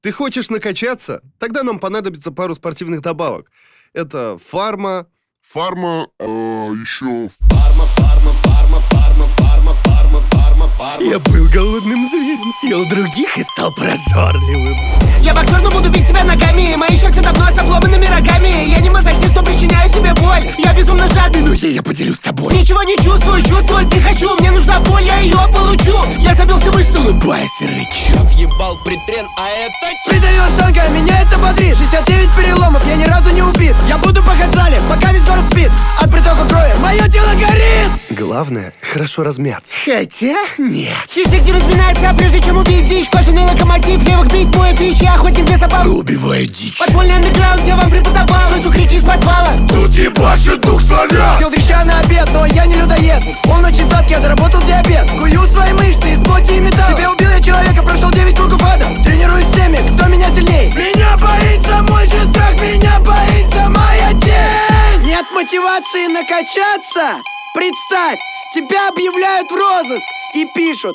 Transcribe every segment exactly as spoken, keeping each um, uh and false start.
Ты хочешь накачаться? Тогда нам понадобится пару спортивных добавок. Это фарма... Фарма, э, еще... Фарма, фарма, фарма, фарма, фарма, фарма, фарма, фарма. Я был голодным зверем, съел других и стал прожорливым. Я боксер, но буду бить тебя ногами. Мои черти давно с обломанными рогами. Я не мазохист, но причиняю себе боль. Я безумно жадный, но я, я поделюсь с тобой. Ничего не чувствую, чувствовать не хочу. Мне нужна боль, я ее получу. Я забился мышцы, улыбаясь и рычу. Я въебал притрен, а это... Придавила штанга, меня это бодрит. шестьдесят девять переломов, я ни разу не убит. Я буду пахать в зале, пока весь город спит. От притока крови мое тело горит. Главное, хорошо размяться. Хотя нет. Хищник не разминается, а прежде чем убить дичь. Кожаный локомотив, левых бить мой фич. Я охотник для собак, убивает дичь. подпольный андеграунд я вам преподавал. Слышу крики из подвала. Тут ебашит дух славян. Съел дрища на обед, но я не людоед. Он очень сладкий, я заработал диабет. Кую свои мышцы из плоти и металла. Себе убил я человека, прошел девять кругов ада. Тренируюсь с теми, кто меня сильней. Меня боится мой же страх, меня боится моя тень. Нет мотивации накачаться. Представь, тебя объявляют в розыск и пишут: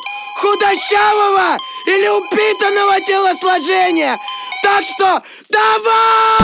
худощавого или упитанного телосложения. Так что давай!